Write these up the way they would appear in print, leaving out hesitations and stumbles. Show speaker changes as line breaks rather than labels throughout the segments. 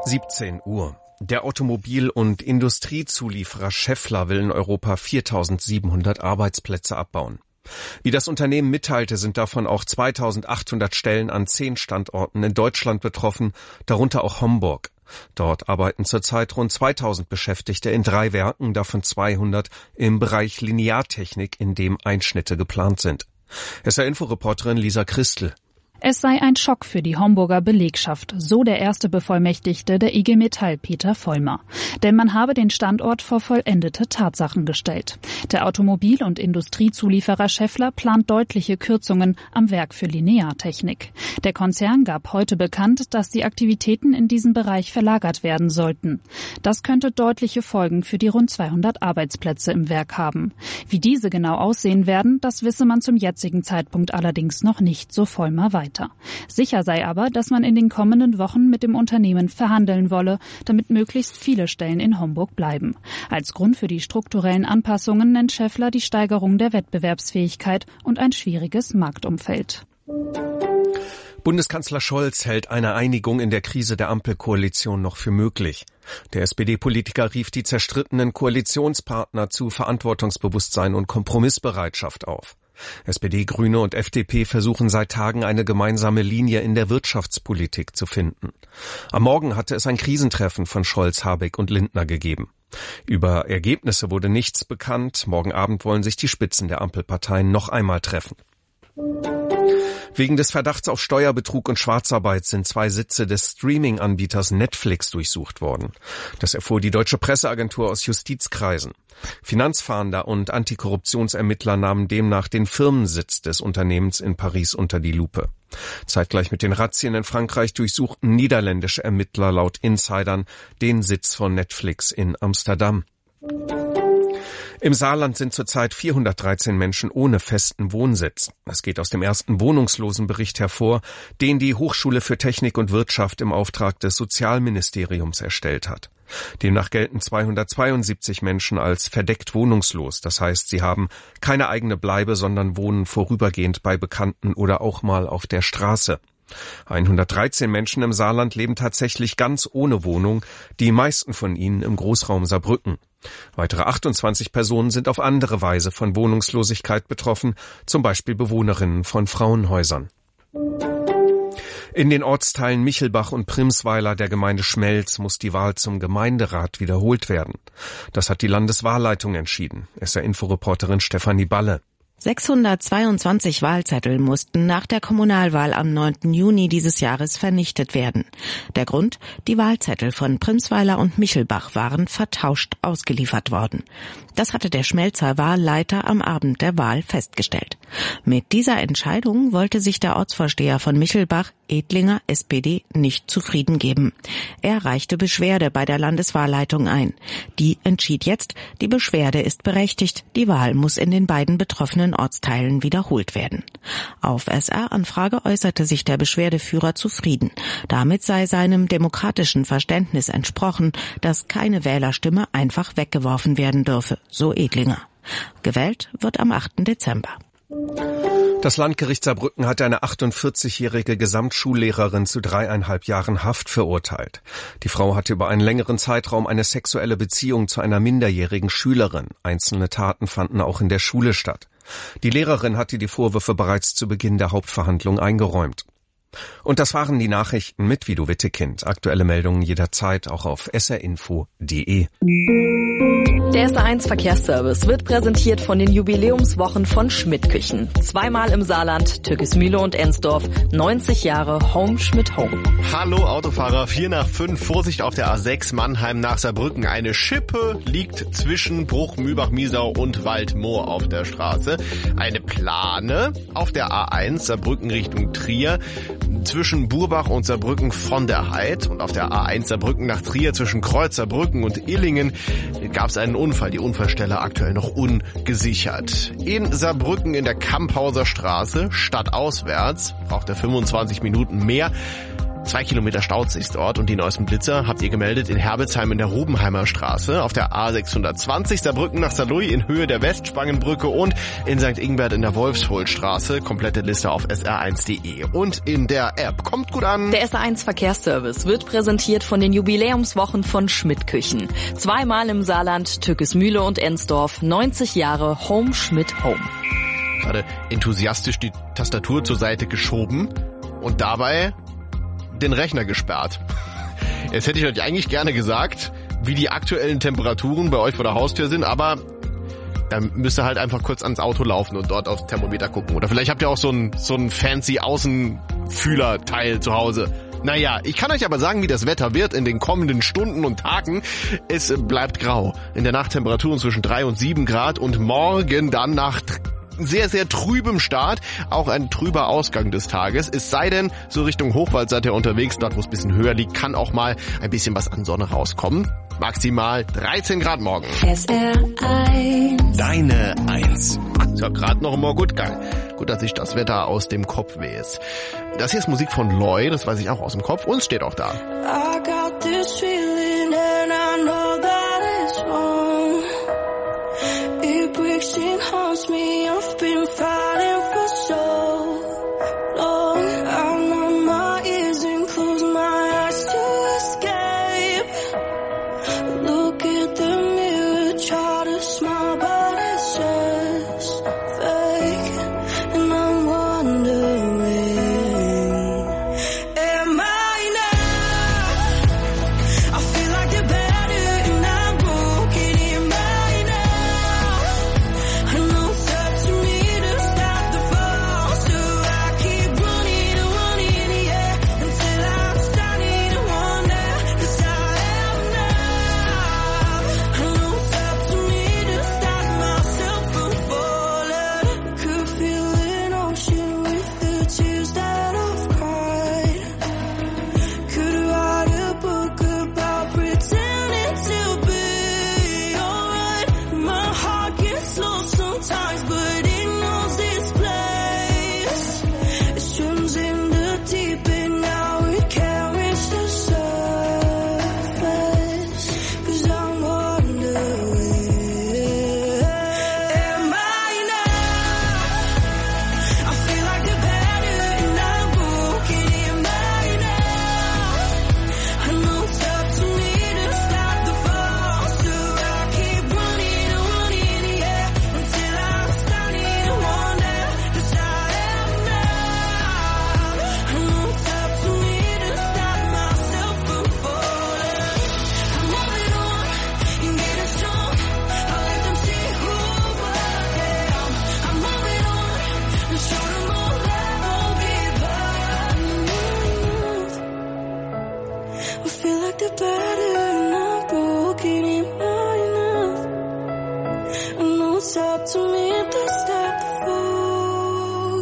17 Uhr. Der Automobil- und Industriezulieferer Schaeffler will in Europa 4.700 Arbeitsplätze abbauen. Wie das Unternehmen mitteilte, sind davon auch 2.800 Stellen an 10 Standorten in Deutschland betroffen, darunter auch Homburg. Dort arbeiten zurzeit rund 2.000 Beschäftigte in 3 Werken, davon 200 im Bereich Lineartechnik, in dem Einschnitte geplant sind. SR-Info-Reporterin Lisa Christel.
Es sei ein Schock für die Homburger Belegschaft, so der erste Bevollmächtigte der IG Metall, Peter Vollmer. Denn man habe den Standort vor vollendete Tatsachen gestellt. Der Automobil- und Industriezulieferer Schaeffler plant deutliche Kürzungen am Werk für Lineartechnik. Der Konzern gab heute bekannt, dass die Aktivitäten in diesem Bereich verlagert werden sollten. Das könnte deutliche Folgen für die rund 200 Arbeitsplätze im Werk haben. Wie diese genau aussehen werden, das wisse man zum jetzigen Zeitpunkt allerdings noch nicht, so Vollmer weiter. Sicher sei aber, dass man in den kommenden Wochen mit dem Unternehmen verhandeln wolle, damit möglichst viele Stellen in Homburg bleiben. Als Grund für die strukturellen Anpassungen nennt Schaeffler die Steigerung der Wettbewerbsfähigkeit und ein schwieriges Marktumfeld.
Bundeskanzler Scholz hält eine Einigung in der Krise der Ampelkoalition noch für möglich. Der SPD-Politiker rief die zerstrittenen Koalitionspartner zu Verantwortungsbewusstsein und Kompromissbereitschaft auf. SPD, Grüne und FDP versuchen seit Tagen eine gemeinsame Linie in der Wirtschaftspolitik zu finden. Am Morgen hatte es ein Krisentreffen von Scholz, Habeck und Lindner gegeben. Über Ergebnisse wurde nichts bekannt. Morgen Abend wollen sich die Spitzen der Ampelparteien noch einmal treffen. Wegen des Verdachts auf Steuerbetrug und Schwarzarbeit sind 2 Sitze des Streaming-Anbieters Netflix durchsucht worden. Das erfuhr die deutsche Presseagentur aus Justizkreisen. Finanzfahnder und Antikorruptionsermittler nahmen demnach den Firmensitz des Unternehmens in Paris unter die Lupe. Zeitgleich mit den Razzien in Frankreich durchsuchten niederländische Ermittler laut Insidern den Sitz von Netflix in Amsterdam. Im Saarland sind zurzeit 413 Menschen ohne festen Wohnsitz. Das geht aus dem ersten Wohnungslosenbericht hervor, den die Hochschule für Technik und Wirtschaft im Auftrag des Sozialministeriums erstellt hat. Demnach gelten 272 Menschen als verdeckt wohnungslos. Das heißt, sie haben keine eigene Bleibe, sondern wohnen vorübergehend bei Bekannten oder auch mal auf der Straße. 113 Menschen im Saarland leben tatsächlich ganz ohne Wohnung, die meisten von ihnen im Großraum Saarbrücken. Weitere 28 Personen sind auf andere Weise von Wohnungslosigkeit betroffen, zum Beispiel Bewohnerinnen von Frauenhäusern. In den Ortsteilen Michelbach und Primsweiler der Gemeinde Schmelz muss die Wahl zum Gemeinderat wiederholt werden. Das hat die Landeswahlleitung entschieden. SR-Info-Reporterin Stefanie Balle.
622 Wahlzettel mussten nach der Kommunalwahl am 9. Juni dieses Jahres vernichtet werden. Der Grund? Die Wahlzettel von Primsweiler und Michelbach waren vertauscht ausgeliefert worden. Das hatte der Schmelzer Wahlleiter am Abend der Wahl festgestellt. Mit dieser Entscheidung wollte sich der Ortsvorsteher von Michelbach, Edlinger, SPD, nicht zufrieden geben. Er reichte Beschwerde bei der Landeswahlleitung ein. Die entschied jetzt, die Beschwerde ist berechtigt, die Wahl muss in den beiden betroffenen Ortsteilen wiederholt werden. Auf SR-Anfrage äußerte sich der Beschwerdeführer zufrieden. Damit sei seinem demokratischen Verständnis entsprochen, dass keine Wählerstimme einfach weggeworfen werden dürfe, so Edlinger. Gewählt wird am 8. Dezember.
Das Landgericht Saarbrücken hat eine 48-jährige Gesamtschullehrerin zu 3,5 Jahren Haft verurteilt. Die Frau hatte über einen längeren Zeitraum eine sexuelle Beziehung zu einer minderjährigen Schülerin. Einzelne Taten fanden auch in der Schule statt. Die Lehrerin hatte die Vorwürfe bereits zu Beginn der Hauptverhandlung eingeräumt. Und das waren die Nachrichten mit Vido Wittekind. Aktuelle Meldungen jederzeit auch auf srinfo.de.
Der SR1 Verkehrsservice wird präsentiert von den Jubiläumswochen von Schmidt Küchen. 2-mal im Saarland, Türkismühle und Ensdorf. 90 Jahre Home Schmidt Home.
Hallo Autofahrer, 4 nach 5, Vorsicht auf der A6 Mannheim nach Saarbrücken. Eine Schippe liegt zwischen Bruch, Mühlbach, Miesau und Waldmoor auf der Straße. Eine Plane auf der A1 Saarbrücken Richtung Trier zwischen Burbach und Saarbrücken von der Heid. Und auf der A1 Saarbrücken nach Trier zwischen Kreuz Saarbrücken und Illingen gab es einen Unfall. Die Unfallstelle aktuell noch ungesichert. In Saarbrücken in der Kamphauser Straße, stadtauswärts, braucht er 25 Minuten mehr. 2 Kilometer staut sich's dort und die neuesten Blitzer habt ihr gemeldet in Herbelsheim in der Rubenheimer Straße, auf der A620 Saarbrücken nach Saarlouis in Höhe der Westspangenbrücke und in St. Ingbert in der Wolfshohlstraße. Komplette Liste auf sr1.de und in der App. Kommt gut an.
Der SR1 Verkehrsservice wird präsentiert von den Jubiläumswochen von Schmidt Küchen. 2-mal im Saarland, Türkismühle und Ensdorf. 90 Jahre Home Schmidt Home.
Gerade enthusiastisch die Tastatur zur Seite geschoben und dabei den Rechner gesperrt. Jetzt hätte ich euch eigentlich gerne gesagt, wie die aktuellen Temperaturen bei euch vor der Haustür sind, aber dann müsst ihr halt einfach kurz ans Auto laufen und dort aufs Thermometer gucken. Oder vielleicht habt ihr auch so ein fancy Außenfühlerteil zu Hause. Naja, ich kann euch aber sagen, wie das Wetter wird in den kommenden Stunden und Tagen. Es bleibt grau. In der Nacht Temperaturen zwischen 3 und 7 Grad und morgen dann nach sehr, sehr trübem Start, auch ein trüber Ausgang des Tages. Es sei denn, so Richtung Hochwald seid ihr unterwegs, dort wo es ein bisschen höher liegt, kann auch mal ein bisschen was an Sonne rauskommen. Maximal 13 Grad morgen.
SR1.
Deine 1. Ich hab grad noch immer gut geil. Gut, dass ich das Wetter aus dem Kopf weiß. Das hier ist Musik von Loy, das weiß ich auch aus dem Kopf und es steht auch da.
I got this feeling and I know that it's wrong. It breaks and haunts me. I've been fighting for so long. I numb my ears and close my eyes to escape. Look at the mirror, try to smile, but it's just fake. And I'm wondering, am I now? I feel like the better and I'm broken. Am I now? I know it's up to me to stop the fall, so I keep running, yeah, until I'm starting to wonder, 'cause I am now. I know it's up to me to stop myself from falling. Could feel an ocean with the tears that I've cried. Could write a book about pretending to be alright. My heart gets lost sometimes, but it knows this place. It swims in the deep and now it can't reach the surface. 'Cause I'm wondering, am I now? I feel like the better and I'm broken. Am I now? I know it's up to me to stop the fall, so I keep running, yeah, until I'm starting to wonder, 'cause I am now. I know it's up to me to stop myself from falling. I'm moving on and getting strong. I let them see who I am. I'm moving on and show them all that I won't give up. I feel like the better and I'm broken. Am I enough? I know it's up to me to stop the fall.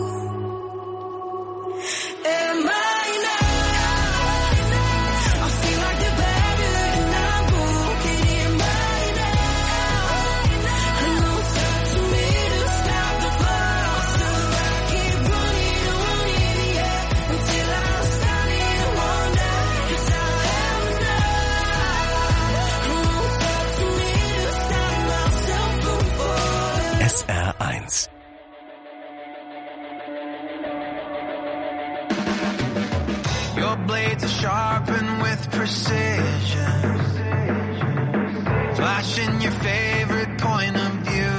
Am I now? I feel like the better and I'm broken. Am I now? I know it's up to me to stop the fall, so I keep running, yeah, until I'm starting to wonder, 'cause I am now. I know it's up to me to stop myself from falling.
SR1.
Your blades are sharpened with precision, flashing your favorite point of view.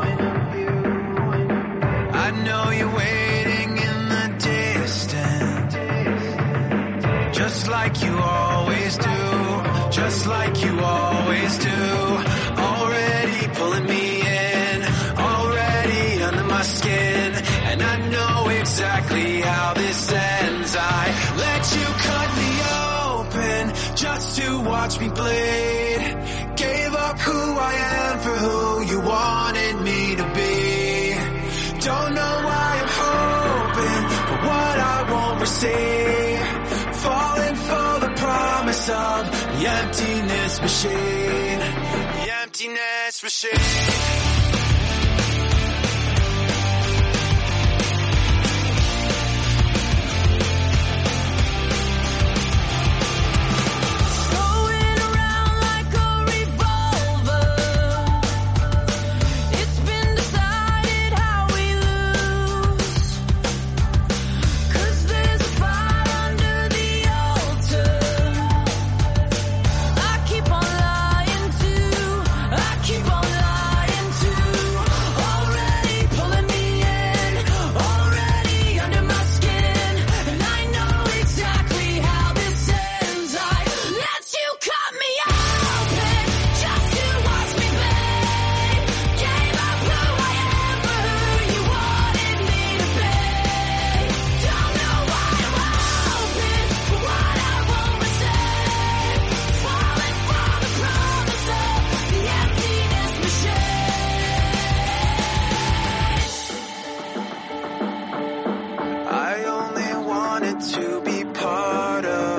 I know you're waiting in the distance, just like you always do, just like you always do. Already pulling me in, already under my skin, and I know exactly how this ends. I let you cut me open just to watch me bleed. Gave up who I am for who you wanted me to be. Don't know why I'm hoping for what I won't receive. Falling for the promise of the emptiness machine. The emptiness machine.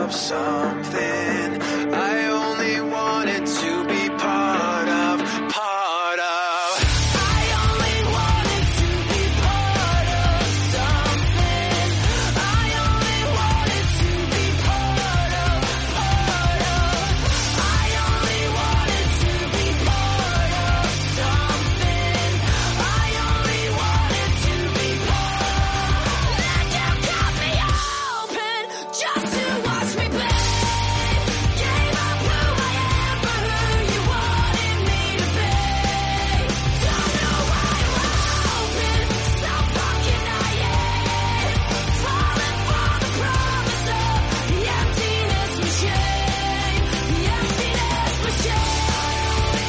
of something I only wanted to be part of, part of. I only wanted to be part of something. I only wanted to be part of, part of. I only wanted to be part of something. I only wanted to be part. Then you cut me open just to watch me play. Gave up who I am for who you wanted me to be. Don't know why I'm open, so fucking naive. Falling for the promise of the emptiness machine, the emptiness machine. The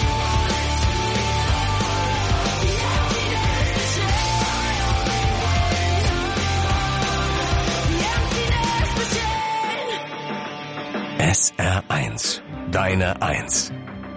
emptiness machine. The emptiness machine.
SR1, deine 1.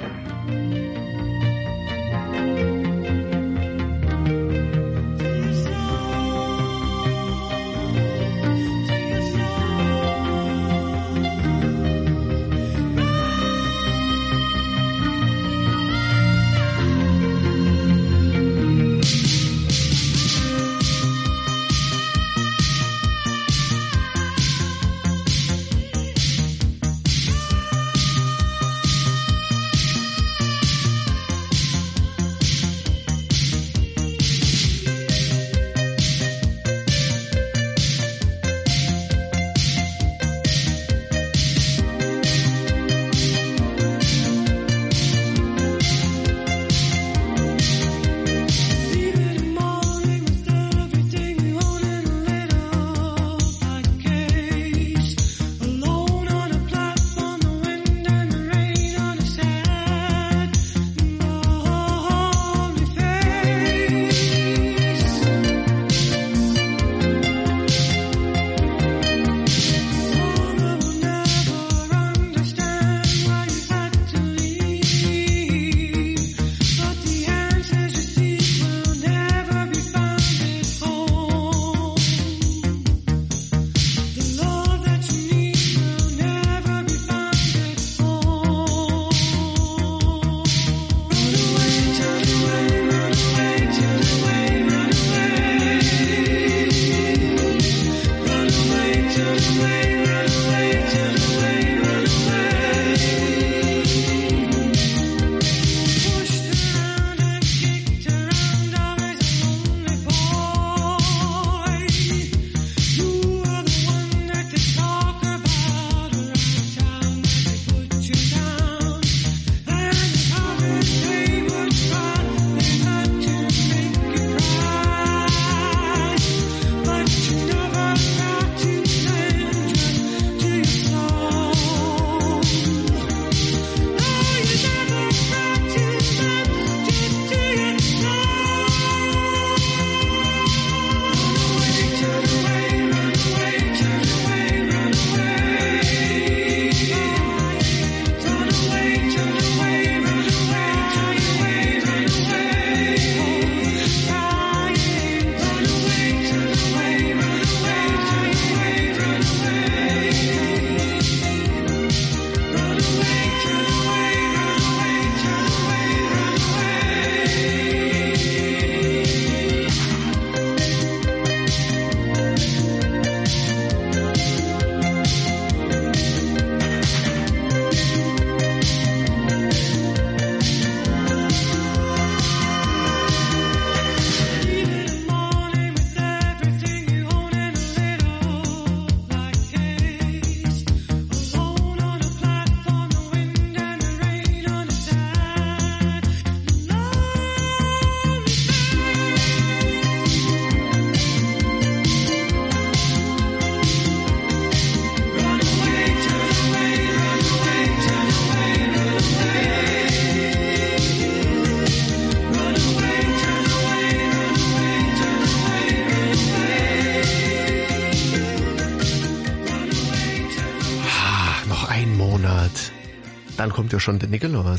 Dann kommt ja schon der Nikolaus.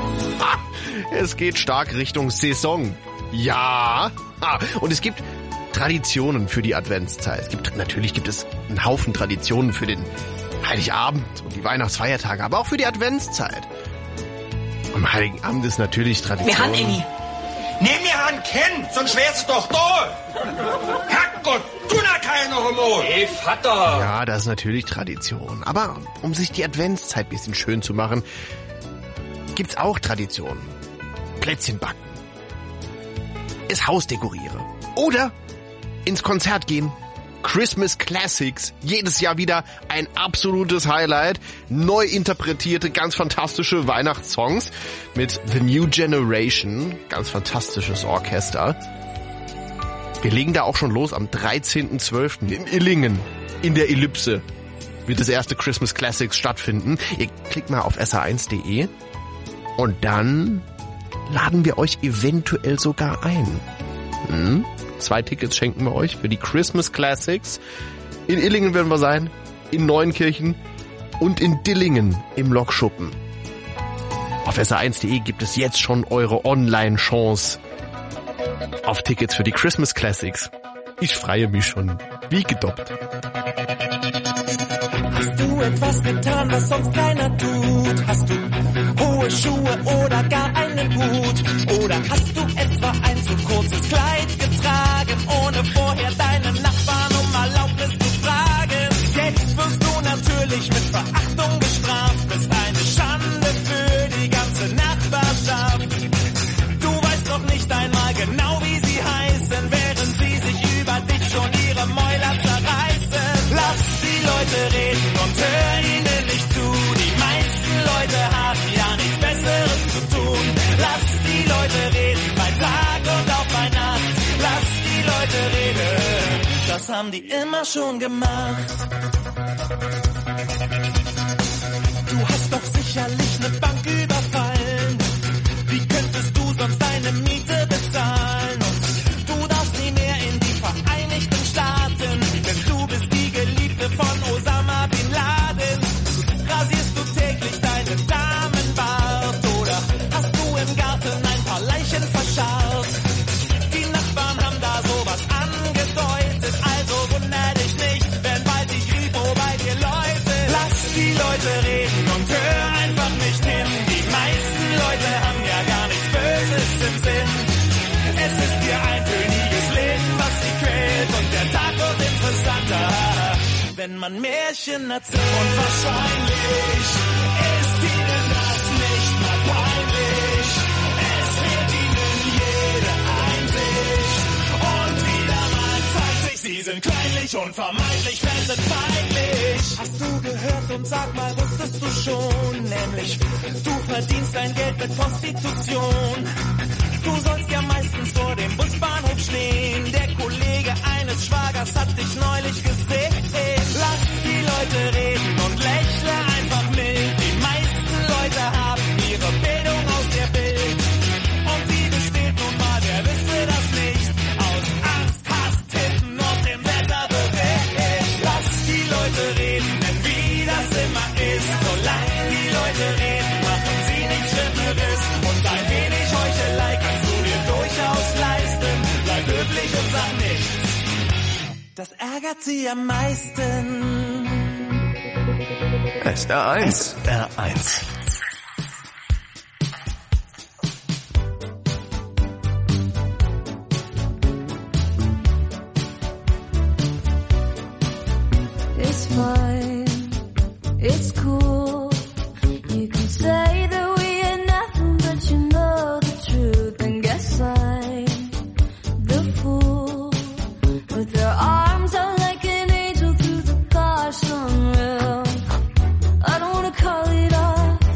Es geht stark Richtung Saison. Ja. Und es gibt Traditionen für die Adventszeit. Natürlich gibt es einen Haufen Traditionen für den Heiligabend und die Weihnachtsfeiertage, aber auch für die Adventszeit. Am Heiligen Abend ist natürlich Tradition.
Wir haben Emmy. Nimm mir an Ken, sonst wär's doch da. Herrgott, du na keine noch einmal. Hey, Vater.
Ja, das ist natürlich Tradition. Aber um sich die Adventszeit ein bisschen schön zu machen, gibt's auch Traditionen. Plätzchen backen. Das Haus dekoriere. Oder ins Konzert gehen. Christmas Classics. Jedes Jahr wieder ein absolutes Highlight. Neu interpretierte, ganz fantastische Weihnachtssongs mit The New Generation. Ganz fantastisches Orchester. Wir legen da auch schon los am 13.12. in Illingen. In der Ellipse wird das erste Christmas Classics stattfinden. Ihr klickt mal auf sr1.de und dann laden wir euch eventuell sogar ein. 2 Tickets schenken wir euch für die Christmas Classics. In Illingen werden wir sein, in Neuenkirchen und in Dillingen im Lokschuppen. Auf sr1.de gibt es jetzt schon eure Online-Chance auf Tickets für die Christmas Classics. Ich freue mich schon wie gedoppt.
Hast du etwas getan, was sonst keiner tut? Hast du hohe Schuhe oder gar einen Hut? Oder hast du etwa ein zu kurzes Kleid getragen, ohne vorher deinen Nachbarn um Erlaubnis zu fragen? Jetzt wirst du natürlich mit Verachtung bestraft, bist eine Schande für die ganze Nachbarschaft. Du weißt doch nicht einmal genau, wie sie heißen, während sie sich über dich schon ihre Mäuler zerreißen. Lass die Leute reden und hör ihnen nicht zu. Die meisten Leute haben ja nichts Besseres zu tun. Lass die Leute reden bei Tag und auch bei Nacht. Lass die Leute reden, das haben die immer schon gemacht. Du hast doch sicherlich eine Bank überfallen. Wie könntest du sonst deine Miete bezahlen? Und du darfst nie mehr in die Vereinigten Staaten, denn du bist die Geliebte von Osama Bin Laden. Rasierst du täglich deinen Damenbart oder hast du im Garten ein paar Leichen verscharrt? Die Nachbarn haben da sowas angedeutet, also wunder dich nicht, wenn bald die Kripo bei dir läutet. Lass die Leute reden und hör einfach nicht hin. Die meisten Leute haben ja gar nichts Böses im Sinn. Es ist ihr eintöniges Leben, was sie quält, und der Tag wird interessanter, wenn man Märchen erzählt. Und wahrscheinlich ist ihnen das nicht mal peinlich. Es fehlt ihnen jede Einsicht. Und wieder mal zeigt sich, sie sind kleinlich und vermeintlich fremdenfeindlich. Hast du gehört und sag mal, wusstest du schon? Nämlich, du verdienst dein Geld mit Prostitution. Du sollst ja meistens vor dem Busbahnhof stehen. Der Kollege eines Schwagers hat dich neulich gesehen. Lass die Leute reden und lächle einfach mild. Die meisten Leute haben ihre Bildung aus der Bild. Und die besteht nun mal, wer wüsste das nicht, aus Angst, Hass, Tippen und dem Wetterbericht. Lass die Leute reden, denn wie das immer ist, solange die Leute reden, machen sie nichts Schlimmeres. Und ein wenig Heuchelei kannst du dir durchaus leisten. Bleib höflich und sag nichts, das ärgert sie am meisten.
SR1. SR1.
It's fine, it's cool. You can say that we ain't nothing, but you know the truth. And guess I'm the fool with her arms out like an angel through the gosh unreal. I don't wanna call it off,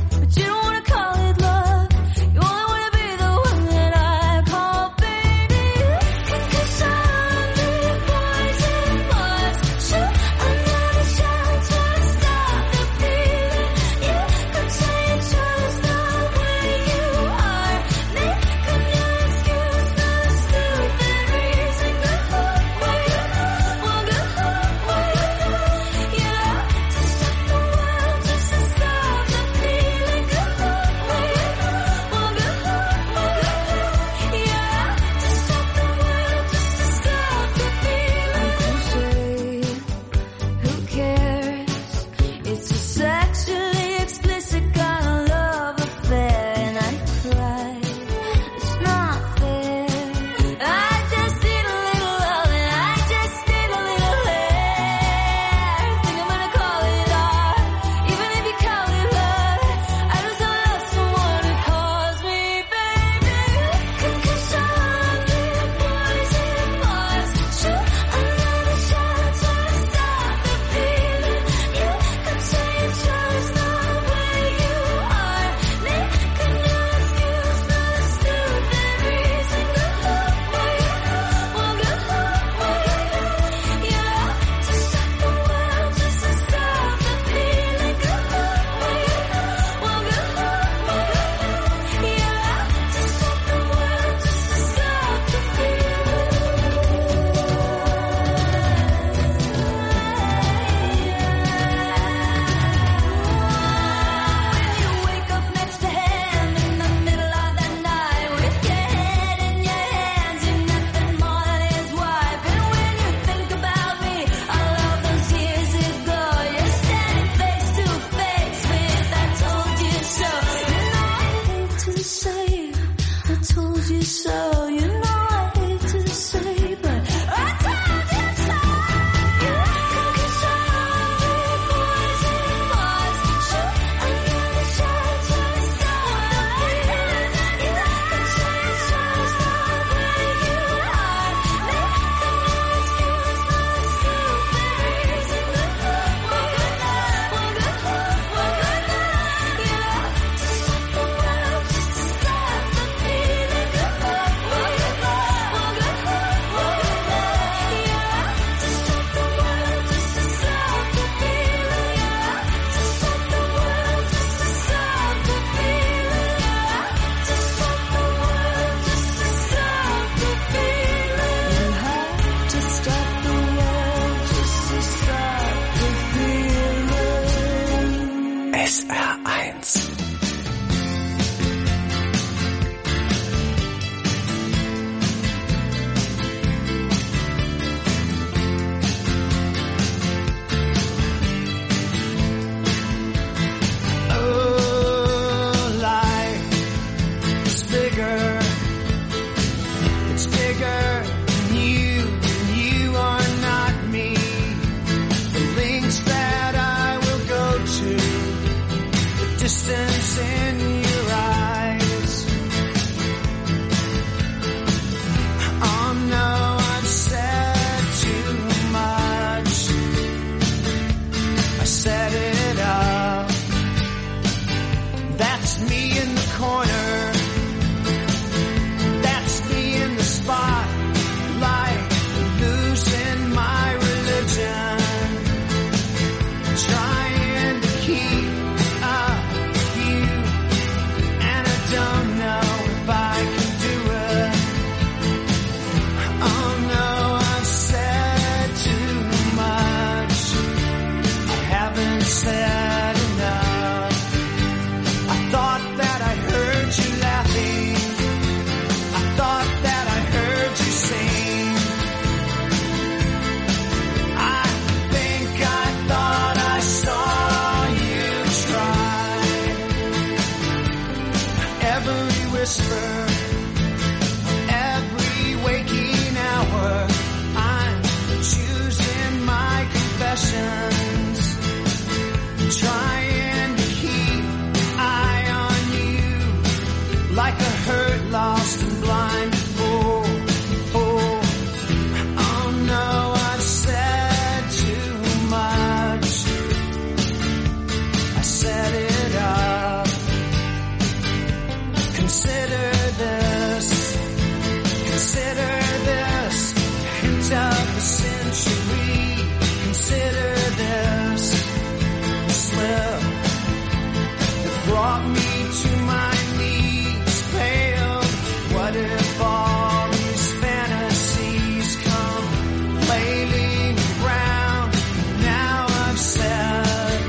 SR1.
Distance in your eyes. Oh no, I've said too much. I set it up. That's me in the corner. That's me in the spotlight, losing my religion. Trying to keep up. Don't know if I can do it. Oh no, I've said too much. I haven't said enough. I thought that I heard you laughing. I thought that I heard you sing. I think I thought I saw you try. Every whisper, every waking hour, I'm choosing my confessions, trying to keep eye on you, like a hurt, lost and blind fool. Oh no, I've said too much. I set it up. Consider this, hint of the century. Consider this, the slip that brought me to my knees, pale. What if all these fantasies come flailing around? Now I've said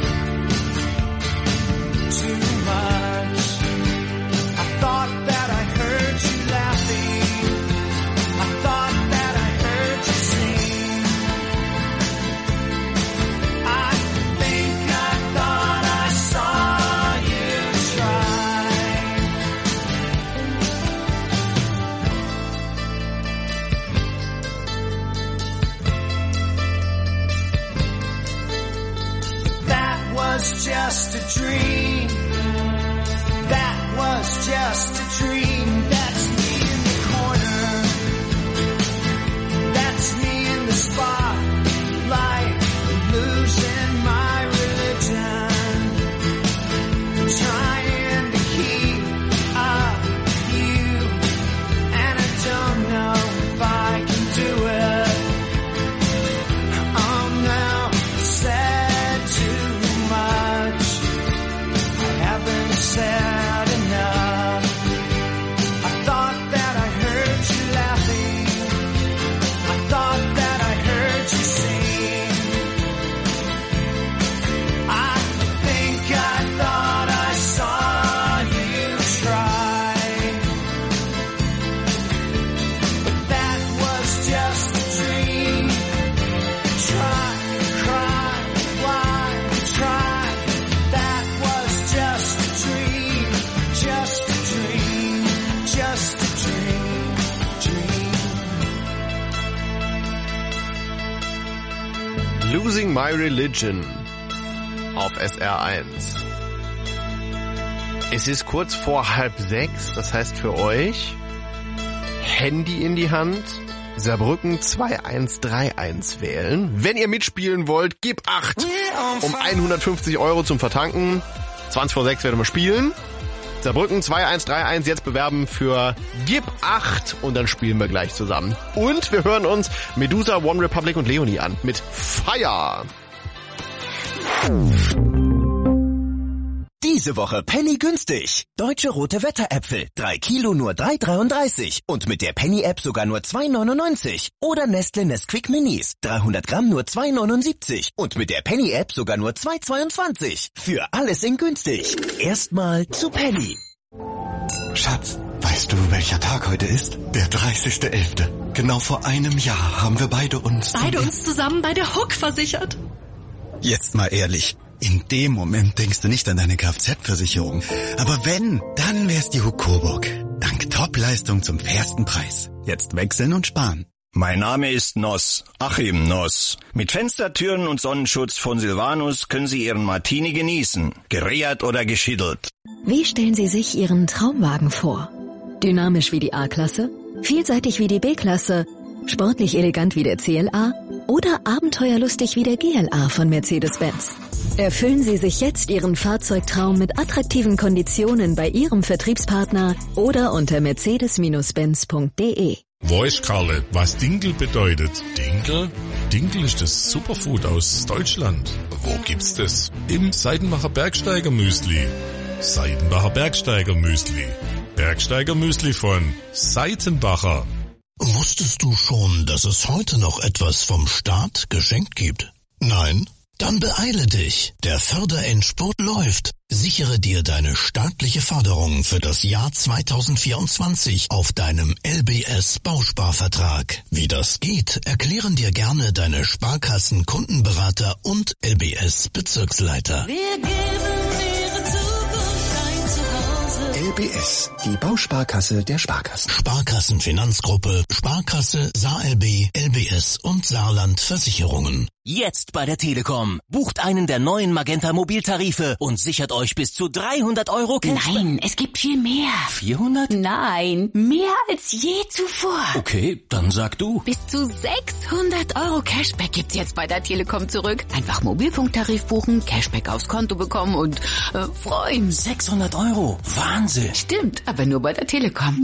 too much. I thought that I heard you laughing. I thought that I heard you sing. I think I thought I saw you try. That was just a dream. That was just a dream. That's me in the corner. That's me in the spotlight, losing my religion. Trying to keep up you, and I don't know if I can do it. Oh no, said too much. I haven't said enough. I thought that I heard you laughing. I thought that I heard you sing. I think I thought I saw you try. But that was just a dream. Try, cry, why, try. That was just a dream. Just a dream. Just a dream.
Losing My Religion auf SR1. Es ist kurz vor 5:30, das heißt für euch Handy in die Hand, Saarbrücken 2131 wählen. Wenn ihr mitspielen wollt, gib 8 um 150 € zum Vertanken. 20 vor 6 werden wir spielen. Saarbrücken 2131 jetzt bewerben für Gib 8 und dann spielen wir gleich zusammen. Und wir hören uns Medusa, One Republic und Leonie an mit Fire.
Diese Woche Penny günstig. Deutsche rote Wetteräpfel. 3 Kilo nur 3,33. Und mit der Penny-App sogar nur 2,99. Oder Nestle Nesquik Minis. 300 Gramm nur 2,79. Und mit der Penny-App sogar nur 2,22. Für alles in günstig. Erstmal zu Penny.
Schatz, weißt du, welcher Tag heute ist? Der 30.11. Genau vor einem Jahr haben wir beide uns
zusammen bei der Hook versichert.
Jetzt mal ehrlich, in dem Moment denkst du nicht an deine Kfz-Versicherung. Aber wenn, dann wär's die Hook Coburg. Dank Top-Leistung zum fairsten Preis. Jetzt wechseln und sparen.
Mein Name ist Noss, Achim Noss. Mit Fenstertüren und Sonnenschutz von Silvanus können Sie Ihren Martini genießen, gereiert oder geschiedelt.
Wie stellen Sie sich Ihren Traumwagen vor? Dynamisch wie die A-Klasse? Vielseitig wie die B-Klasse? Sportlich elegant wie der CLA? Oder abenteuerlustig wie der GLA von Mercedes-Benz? Erfüllen Sie sich jetzt Ihren Fahrzeugtraum mit attraktiven Konditionen bei Ihrem Vertriebspartner oder unter mercedes-benz.de.
Wo ist Karle, was Dinkel bedeutet? Dinkel? Dinkel ist das Superfood aus Deutschland. Wo gibt's das? Im Seidenbacher Bergsteiger Müsli. Seidenbacher Bergsteiger Müsli. Bergsteiger Müsli von Seitenbacher.
Wusstest du schon, dass es heute noch etwas vom Staat geschenkt gibt? Nein? Dann beeile dich. Der Förderendspurt läuft. Sichere dir deine staatliche Förderung für das Jahr 2024 auf deinem LBS-Bausparvertrag. Wie das geht, erklären dir gerne deine Sparkassen-Kundenberater und LBS-Bezirksleiter.
Wir geben ihre Zukunft ein Zuhause.
LBS, die Bausparkasse der Sparkassen.
Sparkassenfinanzgruppe, Sparkasse, SaarLB, LBS und Saarland Versicherungen.
Jetzt bei der Telekom. Bucht einen der neuen Magenta Mobiltarife und sichert euch bis zu 300 € Cashback.
Nein, es gibt viel mehr.
400?
Nein, mehr als je zuvor.
Okay, dann sag du.
Bis zu 600 € Cashback gibt's jetzt bei der Telekom zurück. Einfach Mobilfunktarif buchen, Cashback aufs Konto bekommen und freuen.
600 €? Wahnsinn.
Stimmt, aber nur bei der Telekom.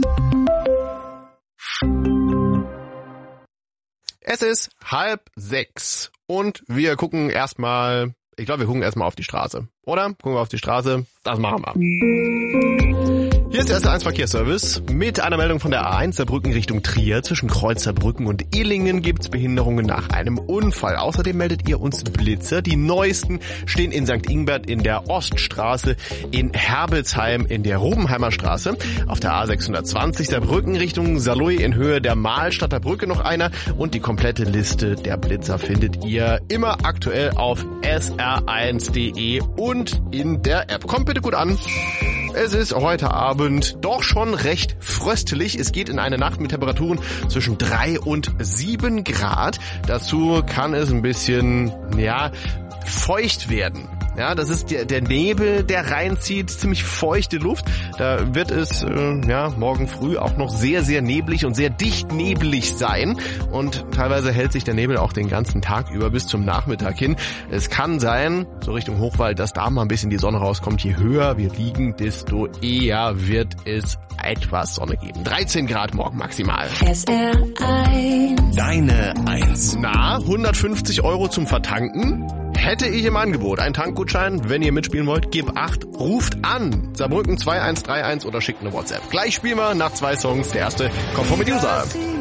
Es ist 5:30 und wir gucken erstmal, auf die Straße. Oder? Gucken wir auf die Straße. Das machen wir. Hier ist der erste 1 Verkehrsservice mit einer Meldung von der A1 Saarbrücken Richtung Trier. Zwischen Kreuzerbrücken und Illingen gibt's Behinderungen nach einem Unfall. Außerdem meldet ihr uns Blitzer. Die neuesten stehen in St. Ingbert in der Oststraße, in Herbelsheim in der Robenheimer Straße, auf der A620 Saarbrücken Richtung Saarlouis in Höhe der Mahlstadter Brücke noch einer. Und die komplette Liste der Blitzer findet ihr immer aktuell auf sr1.de und in der App. Kommt bitte gut an. Es ist heute Abend doch schon recht fröstelig. Es geht in eine Nacht mit Temperaturen zwischen 3 und 7 Grad. Dazu kann es ein bisschen, feucht werden. Ja, das ist der Nebel, der reinzieht, ziemlich feuchte Luft. Da wird es morgen früh auch noch sehr, sehr neblig und sehr dicht nebelig sein. Und teilweise hält sich der Nebel auch den ganzen Tag über bis zum Nachmittag hin. Es kann sein, so Richtung Hochwald, dass da mal ein bisschen die Sonne rauskommt. Je höher wir liegen, desto eher wird es etwas Sonne geben. 13 Grad morgen maximal.
SR1.
Deine 1.
150 € zum Vertanken hätte ich im Angebot. Ein Tankgutschein, wenn ihr mitspielen wollt, gib 8, ruft an. Saarbrücken 2131 oder schickt eine WhatsApp. Gleich spielen wir nach 2 Songs. Der erste kommt von mit User.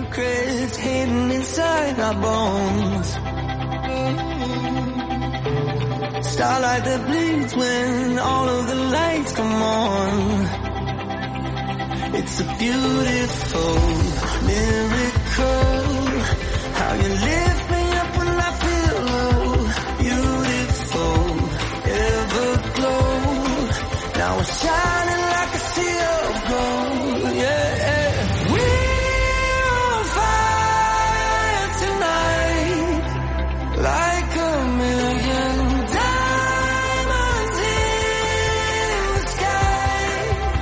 Starlight that bleeds when all of the lights come on. It's a beautiful miracle. How you lift me up when I feel low. Beautiful, everglow. Now we're shining like a sea of gold. Yeah. We're on fire tonight, like a million diamonds in the sky.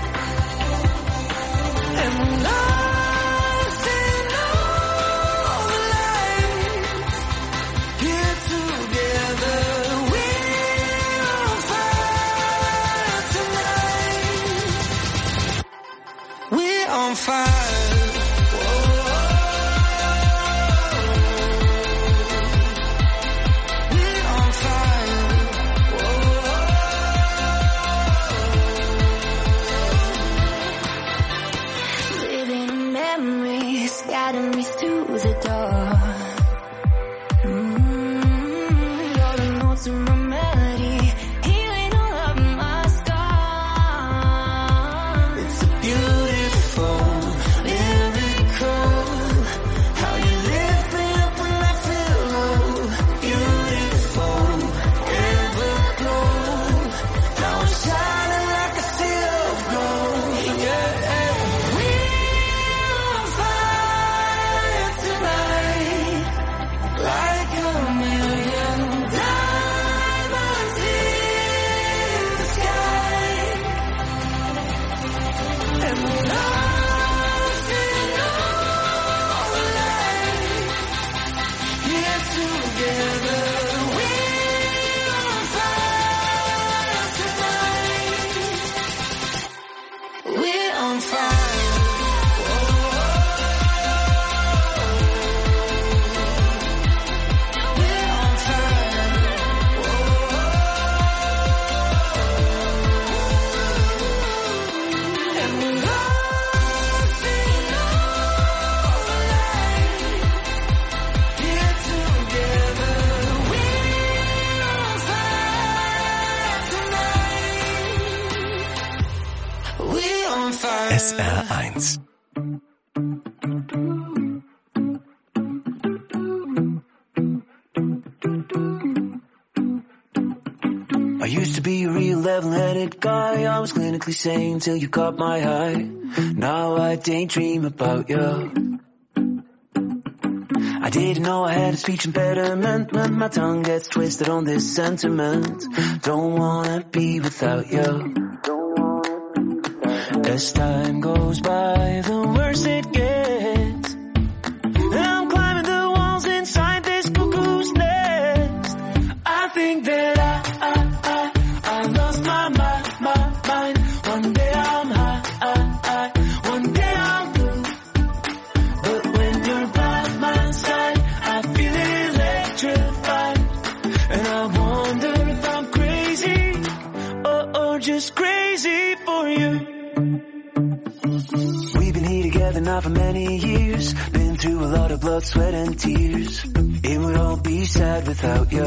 And we're lost in all the lights. Here together, we're on fire tonight.
SR1.
I used to be a real level-headed guy. I was clinically sane till you caught my eye. Now I daydream about you. I didn't know I had a speech impediment. My tongue gets twisted on this sentiment. Don't wanna be without you. As time goes by, the worse it gets. I'm climbing the walls inside this cuckoo's nest. I think that I lost my mind. One day I'm high, one day I'm blue. But when you're by my side, I feel electrified. And I wonder if I'm crazy, or just crazy for you. We've been here together now for many years. Been through a lot of blood, sweat and tears. It would all be sad without you.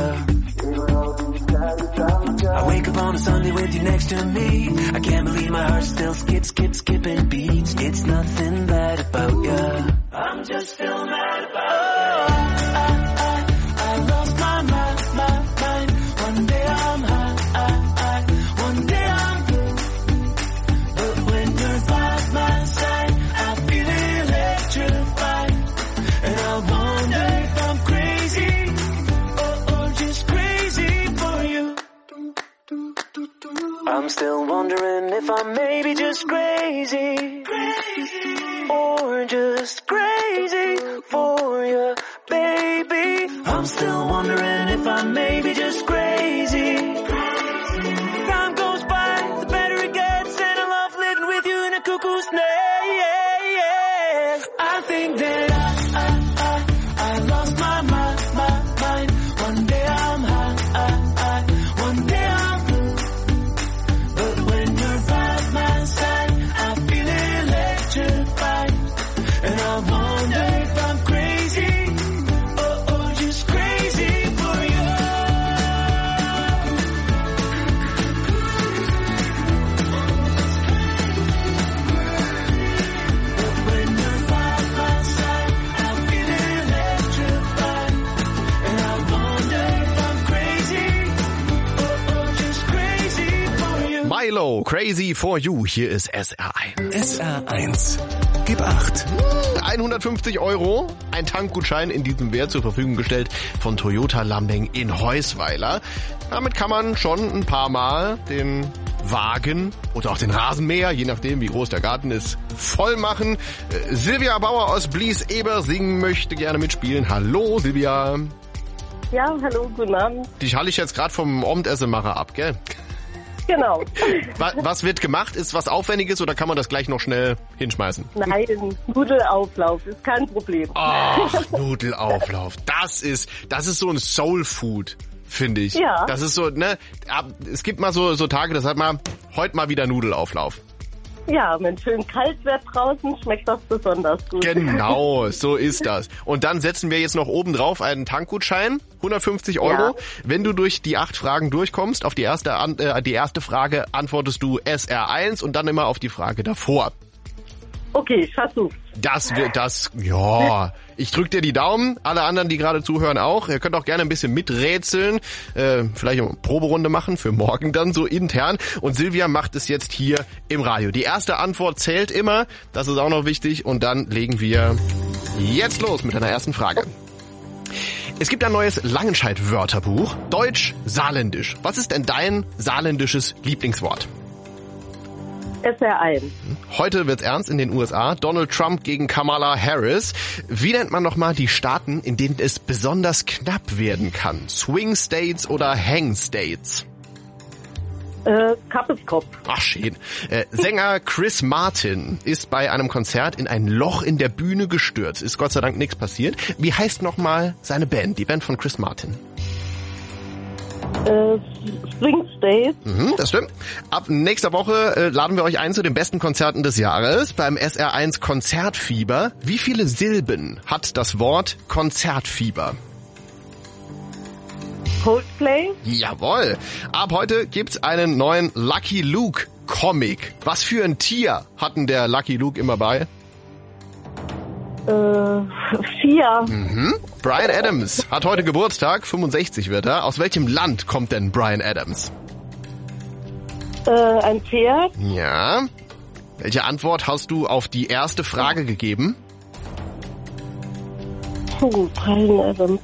I wake up on a Sunday with you next to me. I can't believe my heart still skipping beats. It's nothing bad about you. I'm just still mad about you. I lost my mind. One day I'm high, one day I'm blue. But when you're by my side, I feel electrified. And I wonder if I'm crazy, or just crazy for you. I'm still wondering if I'm maybe just crazy, or just crazy for you, baby. I'm still wondering if I'm maybe just crazy. Time goes by, the better it gets, and I love living with you in a cuckoo's nest. I think that I lost my mind. One day I'm high, one day I'm blue. But when you're by my side, I feel electrified. And I wonder if I'm crazy, or just crazy for you. But when you're by my side, I feel electrified. And I wonder if I'm crazy, or just crazy for you.
Milo, Crazy for You. Hier ist SR1.
SR1. Gib 8.
150 €, ein Tankgutschein in diesem Wert zur Verfügung gestellt von Toyota Lambing in Heusweiler. Damit kann man schon ein paar Mal den Wagen oder auch den Rasenmäher, je nachdem wie groß der Garten ist, voll machen. Silvia Bauer aus Blies-Ebersingen möchte gerne mitspielen. Hallo Silvia.
Ja, hallo, guten Abend.
Dich halte ich jetzt gerade vom Abendessenmacher ab, gell?
Genau.
Was wird gemacht? Ist was Aufwendiges oder kann man das gleich noch schnell hinschmeißen?
Nein, Nudelauflauf ist kein Problem.
Ach, Nudelauflauf. Das ist so ein Soul-Food, finde ich.
Ja.
Das ist so, ne? Es gibt mal so Tage, das hat man heute mal wieder Nudelauflauf.
Ja, wenn schön kalt wird draußen, schmeckt das besonders gut.
Genau, so ist das. Und dann setzen wir jetzt noch oben drauf einen Tankgutschein, 150 €. Ja. Wenn du durch die 8 Fragen durchkommst, auf die erste Frage antwortest du SR1 und dann immer auf die Frage davor.
Okay, ich versuch's.
Ja. Ich drück dir die Daumen, alle anderen, die gerade zuhören auch. Ihr könnt auch gerne ein bisschen miträtseln, vielleicht eine Proberunde machen für morgen dann so intern. Und Silvia macht es jetzt hier im Radio. Die erste Antwort zählt immer, das ist auch noch wichtig. Und dann legen wir jetzt los mit einer ersten Frage. Es gibt ein neues Langenscheidt-Wörterbuch, Deutsch-Saarländisch. Was ist denn dein saarländisches Lieblingswort?
SR1.
Heute wird's ernst in den USA. Donald Trump gegen Kamala Harris. Wie nennt man nochmal die Staaten, in denen es besonders knapp werden kann? Swing States oder Hang States?
Kappeskopf.
Ach, schön. Sänger Chris Martin ist bei einem Konzert in ein Loch in der Bühne gestürzt. Ist Gott sei Dank nichts passiert. Wie heißt nochmal seine Band, die Band von Chris Martin?
Swing States.
Das stimmt. Ab nächster Woche laden wir euch ein zu den besten Konzerten des Jahres beim SR1 Konzertfieber. Wie viele Silben hat das Wort Konzertfieber?
Coldplay.
Jawohl. Ab heute gibt's einen neuen Lucky Luke Comic. Was für ein Tier hatten der Lucky Luke immer bei?
4.
Bryan Adams hat heute Geburtstag, 65 wird er. Aus welchem Land kommt denn Bryan Adams?
Ein Pferd.
Ja. Welche Antwort hast du auf die erste Frage gegeben?
Bryan Adams.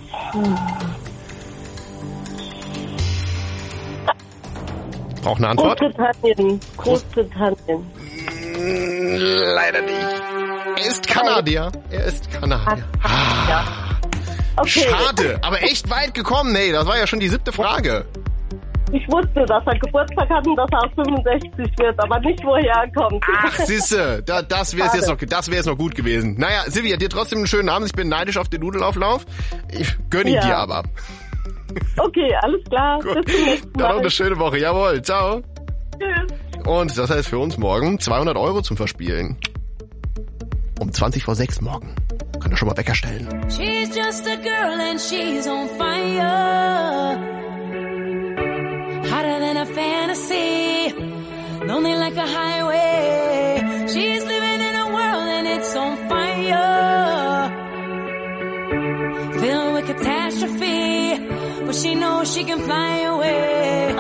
Braucht eine Antwort?
Großbritannien.
Leider nicht. Er ist Kanadier.
Ja. Okay.
Schade, aber echt weit gekommen. Nee, das war ja schon die 7. Frage.
Ich wusste, dass er Geburtstag hat und dass er auch 65 wird, aber nicht, woher er kommt.
Ach, siehste, das wäre jetzt noch gut gewesen. Naja, Silvia, dir trotzdem einen schönen Abend. Ich bin neidisch auf den Nudelauflauf. Ich gönne ihn dir aber.
Okay, alles klar.
Gut.
Bis zum nächsten Mal.
Dann noch eine schöne Woche. Jawohl, ciao.
Tschüss.
Und das heißt für uns morgen 200 € zum Verspielen. Um 5:20 morgen. Könnt ihr schon mal Wecker stellen.
She's just a girl and she's on fire. Hotter than a fantasy. Lonely like a highway. She's living in a world and it's on fire. Filled with catastrophe. But she knows she can fly away.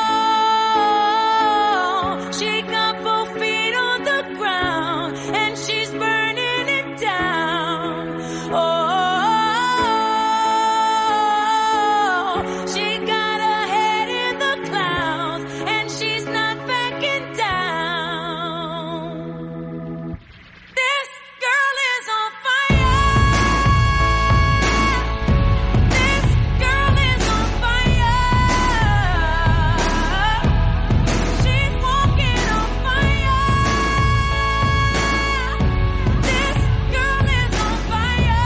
Oh, she got both feet on the ground and she's burning it down. Oh, she got her head in the clouds and she's not backing down. This girl is on fire. This girl is on fire. She's walking on fire. This girl is on fire.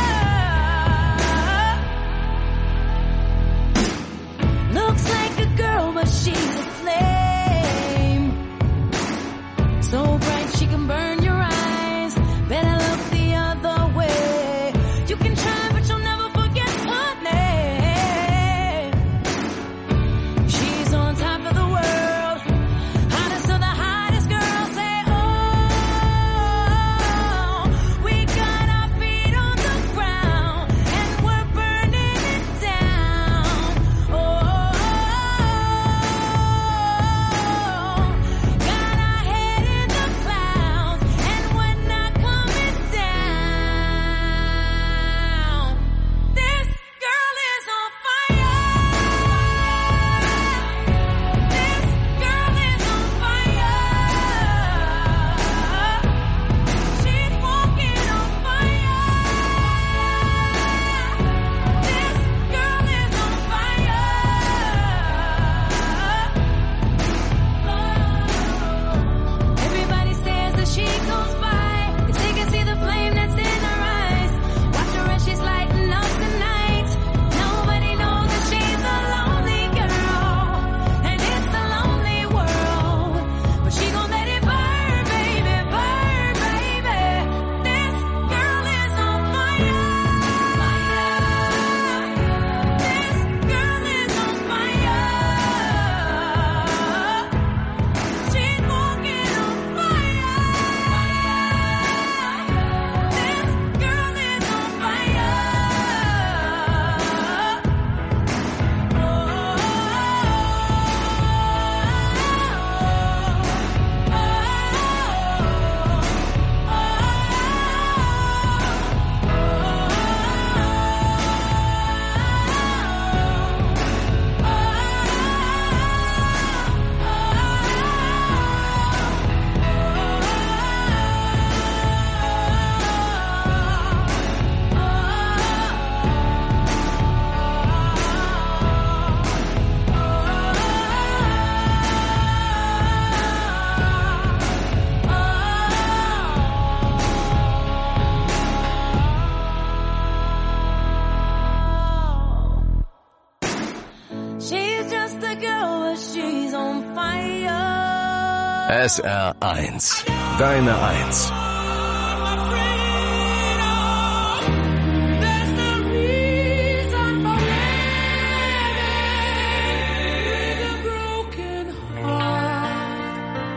Looks like a girl, but she's a flame. So bright she can burn your eyes. Better look the other way. You can try, but you'll never forget her name. She's on top of the world. Hottest of the hottest girls say, oh, we got our feet on the ground and we're burning it down. Oh, got our head in the clouds and we're not coming down. This girl is on fire. This girl is on fire. She's walking on fire. This girl is on fire. Everybody stares as she goes by, 'cause they can see the flame that's in her eyes. Watch her as she's lighting up the night. Nobody knows that she's a lonely girl, and it's a lonely world. But she gon' let it burn, baby, burn, baby. This girl is on fire. This girl is on fire. She's walking on fire. This girl is on fire. She's just a girl, but she's on fire.
SR1. Deine 1.
There's no reason for living with a broken heart.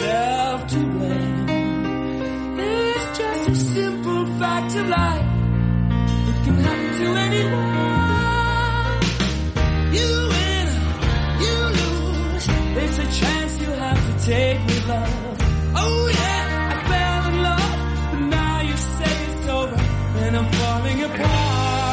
myself to blame. It's just a simple fact of life. It can happen to anyone. You win, you lose. It's a chance you have to take with love. Oh yeah, I fell in love, but now you say it's over, and I'm falling apart.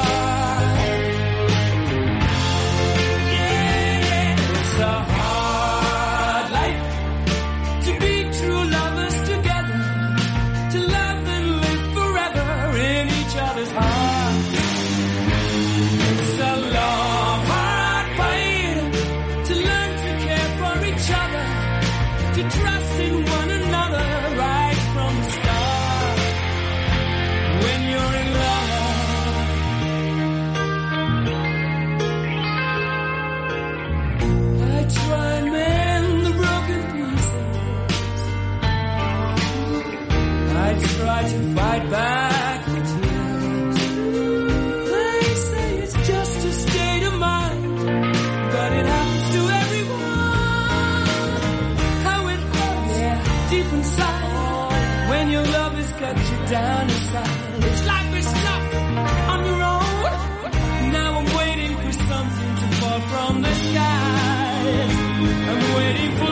It's a hard life to be true lovers together, to love and live forever in each other's hearts. It's a long, hard fight to learn to care for each other, to trust in one another right from the start. When you're in love, try and mend the broken pieces. I try to fight back the tears. They say it's just a state of mind, but it happens to everyone. How it hurts, yeah, deep inside, when your love has cut you down inside. It's like we're stuck on the road. Now I'm waiting for something to fall from the sky. I'm waiting for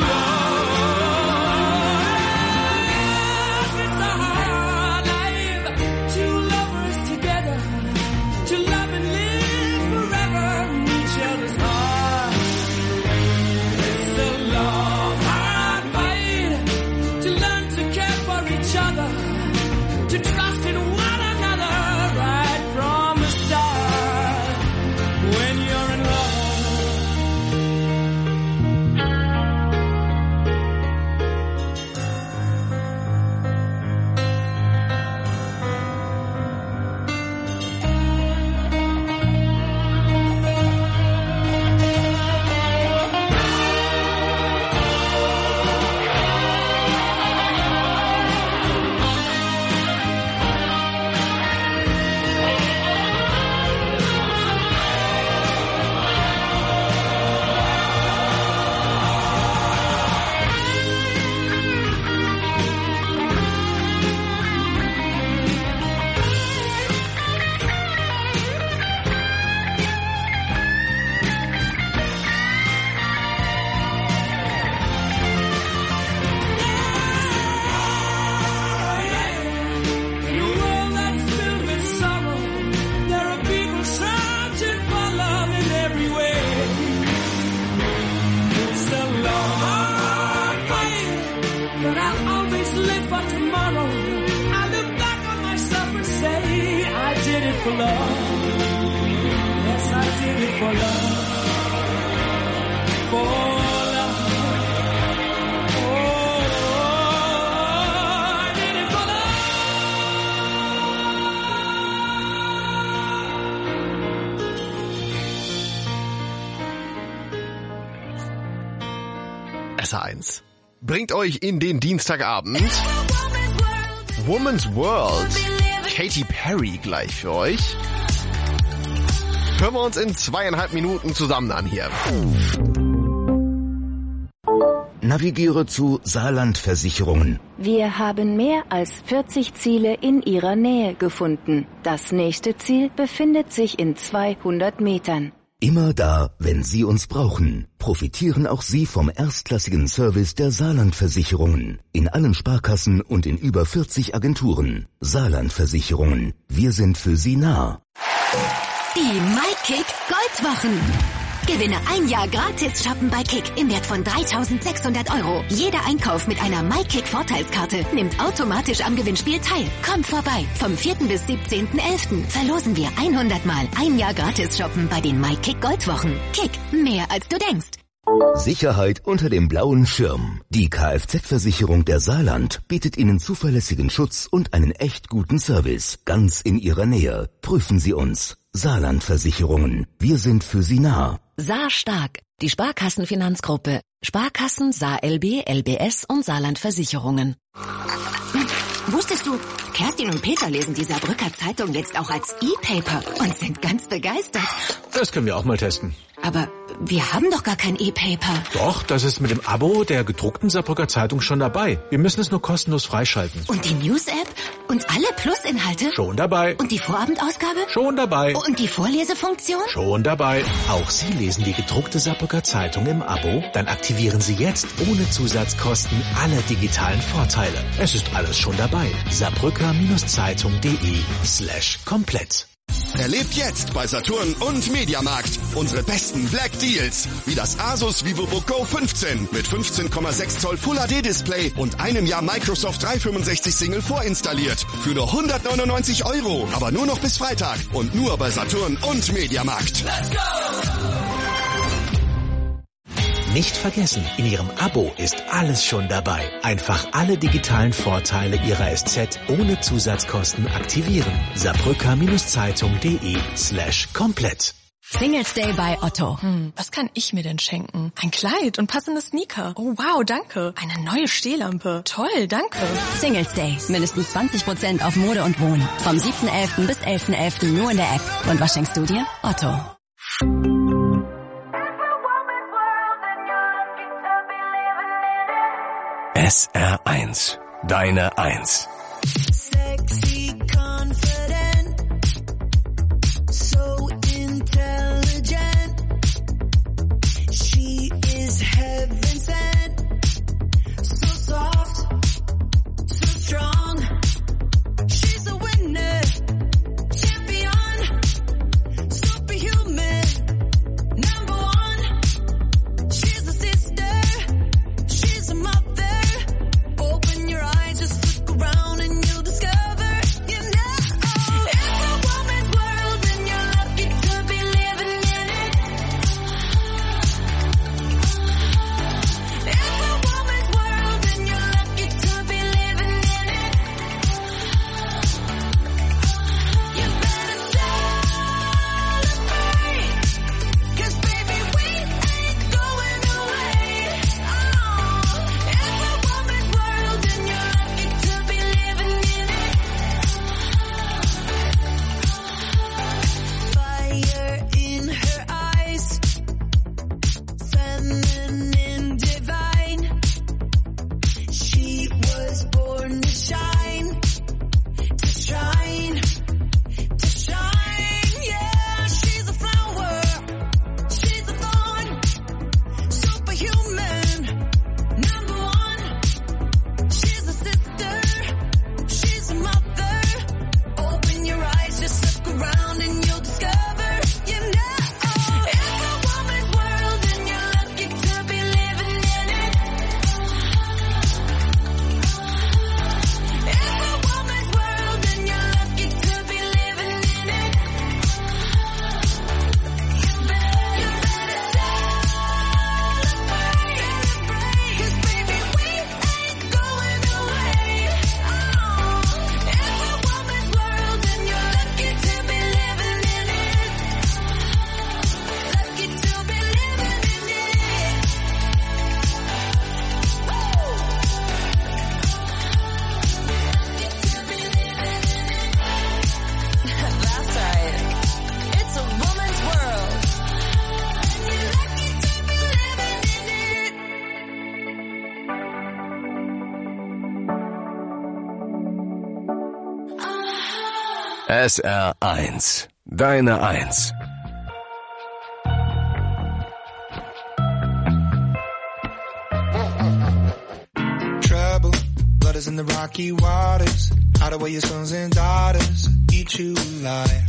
love. It's a hard life. Two lovers together, to love and live forever in each other's hearts. It's a long, hard fight to learn to care for each other, to trust in one another right from the start. When you're in love, for love. Yes, I did it for love. For love. Oh, I did it for
love. SR1 bringt euch in den Dienstagabend. Woman's World. Katy Perry gleich für euch. Hören wir uns in 2,5 Minuten zusammen an hier.
Navigiere zu Saarland Versicherungen.
Wir haben mehr als 40 Ziele in Ihrer Nähe gefunden. Das nächste Ziel befindet sich in 200 Metern.
Immer da, wenn Sie uns brauchen, profitieren auch Sie vom erstklassigen Service der Saarland Versicherungen. In allen Sparkassen und in über 40 Agenturen. Saarland Versicherungen. Wir sind für Sie nah.
Die MyKick Goldwochen. Gewinne ein Jahr gratis shoppen bei Kick im Wert von 3.600 €. Jeder Einkauf mit einer MyKick Vorteilskarte nimmt automatisch am Gewinnspiel teil. Kommt vorbei. Vom 4. bis 17.11. verlosen wir 100 Mal ein Jahr gratis shoppen bei den MyKick Goldwochen. Kick, mehr als du denkst.
Sicherheit unter dem blauen Schirm. Die Kfz-Versicherung der Saarland bietet Ihnen zuverlässigen Schutz und einen echt guten Service. Ganz in Ihrer Nähe. Prüfen Sie uns. Saarland Versicherungen. Wir sind für Sie nah.
Saar Stark, die Sparkassenfinanzgruppe, Sparkassen, Saar LB, LBS und Saarland Versicherungen.
Wusstest du, Kerstin und Peter lesen die Saarbrücker Zeitung jetzt auch als E-Paper und sind ganz begeistert.
Das können wir auch mal testen.
Aber wir haben doch gar kein E-Paper.
Doch, das ist mit dem Abo der gedruckten Saarbrücker Zeitung schon dabei. Wir müssen es nur kostenlos freischalten.
Und die News-App? Und alle Plus-Inhalte?
Schon dabei.
Und die Vorabendausgabe?
Schon dabei.
Und die Vorlesefunktion?
Schon dabei. Auch Sie lesen die gedruckte Saarbrücker Zeitung im Abo? Dann aktivieren Sie jetzt ohne Zusatzkosten alle digitalen Vorteile. Es ist alles schon dabei. saarbrücker-zeitung.de/komplett.
Erlebt jetzt bei Saturn und Mediamarkt unsere besten Black Deals, wie das Asus VivoBook Go 15 mit 15,6 Zoll Full HD Display und einem Jahr Microsoft 365 Single vorinstalliert für nur 199 €, aber nur noch bis Freitag und nur bei Saturn und Mediamarkt. Let's go!
Nicht vergessen, in Ihrem Abo ist alles schon dabei. Einfach alle digitalen Vorteile Ihrer SZ ohne Zusatzkosten aktivieren. saarbrücker-zeitung.de/komplett.
Singles Day bei Otto. Was kann ich mir denn schenken? Ein Kleid und passende Sneaker. Oh wow, danke. Eine neue Stehlampe. Toll, danke.
Singles Day. Mindestens 20% auf Mode und Wohnen. Vom 7.11. bis 11.11. nur in der App. Und was schenkst du dir? Otto.
SR1. Deine 1.
Sexy, confident, so intelligent. She is heaven sent, so soft, so strong. She's a winner, champion, superhuman, number one. She's a sister, she's a mother. Open your eyes, just look around and you'll discover, you know, it's a woman's world and you're lucky to be living in it. It's a woman's world and you're lucky to be living in it. You better celebrate, 'cause baby we ain't going away. Oh, it's a woman's world and you're lucky to be living in it. Fire in her eyes, feminine, divine. She was born to shine, to shine, to shine. Yeah, she's a flower, she's a thorn, superhuman, number one. She's a sister, she's a mother. Open your eyes, just look around and you'll discover, you know, it's a woman's world and you're lucky to be living in it. It's a woman's world and you're lucky to be living in it. You better celebrate, 'cause baby we ain't going away. Oh, it's a woman's world and you're lucky to be living in it. Lucky to be living in it. That's right. It's a woman's world. And you're lucky to be living in it.
SR1. Deine 1.
Trouble, blood is in the rocky waters. Hide away your sons and daughters, eat you alive.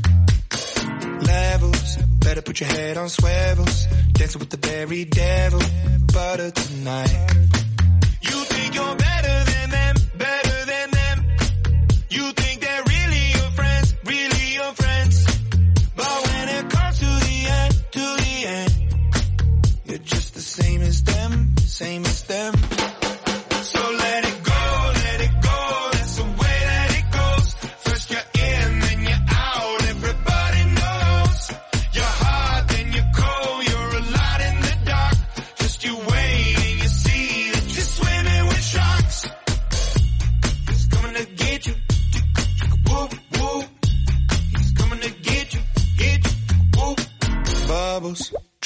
Levels, better put your head on swivels. Dancing with the very devil, butter tonight. You think you're better than them, better than them. You think they're really your friends, really your friends. But when it comes to the end, you're just the same as them, same as them. So let it go, that's the way that it goes. First you're in, then you're out, everybody knows. You're hot, then you're cold, you're a light in the dark. Just you wait and you see that you're swimming with sharks.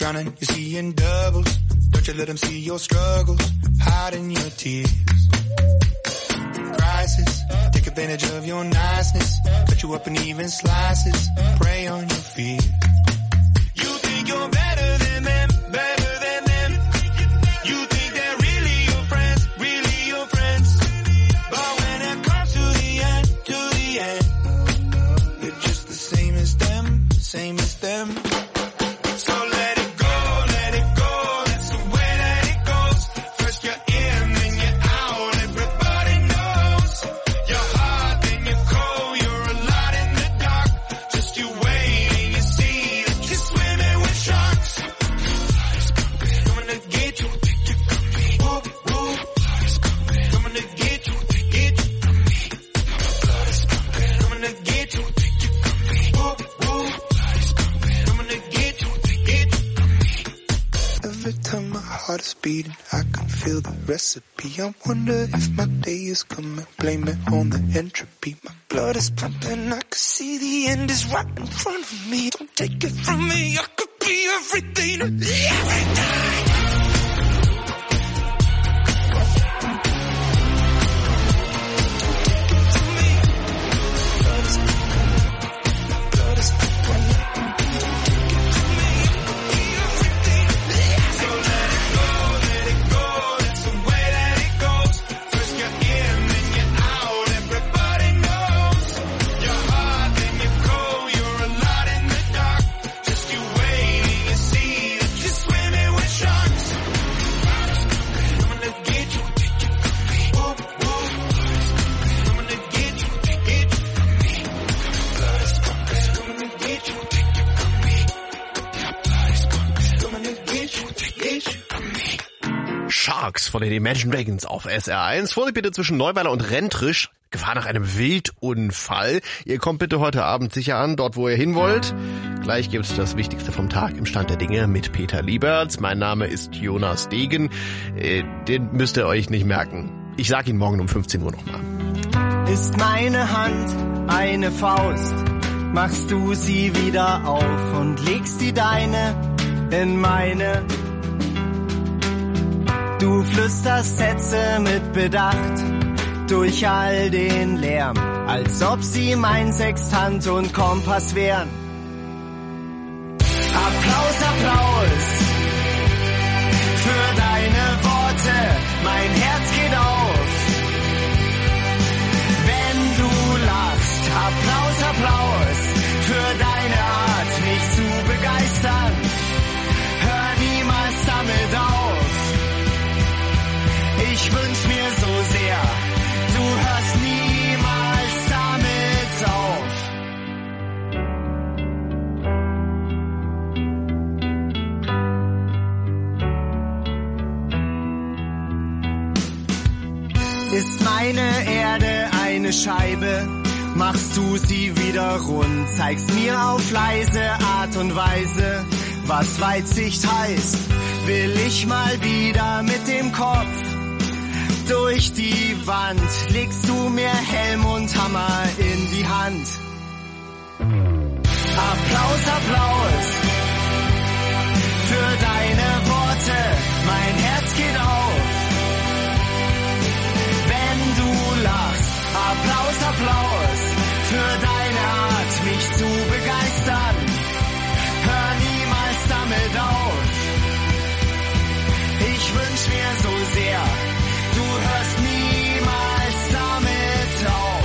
drowning, you're seeing doubles. Don't you let them see your struggles, hiding your tears. Crisis, take advantage of your niceness, cut you up in even slices, prey on your fear. You think you're better than them, better than them. You think they're really your friends, really your friends. But when it comes to the end, you're just the same as them, same as them. So let it go, that's the way that it goes. First you're in, then you're out, everybody knows. You're hot, then you're cold, you're a lot in the dark. Just you wait and you see that you're swimming with sharks. Coming to get you, whoop, whoop. Coming to get you, from me. Coming to get you, whoop, whoop. Coming to get you, from me. Every time my heart is beating, I can feel the recipe. I wonder if my day is coming, blame it on the entropy. My blood is pumping, I can see the end is right in front of me. Don't take it from me, I could be everything, everything.
Sharks von den Imagine Dragons auf SR1. Vorsicht bitte zwischen Neuweiler und Rentrisch. Gefahr nach einem Wildunfall. Ihr kommt bitte heute Abend sicher an, dort wo ihr hin wollt. Gleich gibt's das Wichtigste vom Tag im Stand der Dinge mit Peter Lieberts. Mein Name ist Jonas Degen. Den müsst ihr euch nicht merken. Ich sag ihn morgen um 15 Uhr nochmal.
Ist meine Hand eine Faust, machst du sie wieder auf und legst die deine in meine. Du flüsterst Sätze mit Bedacht durch all den Lärm, als ob sie mein Sextant und Kompass wären. Applaus, Applaus für deine Worte, mein Herz geht auf, wenn du lachst. Applaus, Applaus für deine Art, mich zu begeistern. Hör niemals damit auf. Ich wünsch mir so sehr, du hörst niemals damit auf. Ist meine Erde eine Scheibe, machst du sie wieder rund, zeigst mir auf leise Art und Weise, was Weitsicht heißt. Will ich mal wieder mit dem Kopf durch die Wand, legst du mir Helm und Hammer in die Hand. Applaus, Applaus für deine Worte, mein Herz geht auf, wenn du lachst. Applaus, Applaus für deine Art, mich zu begeistern. Hör niemals damit auf. Ich wünsch mir so sehr, du hörst niemals damit auf.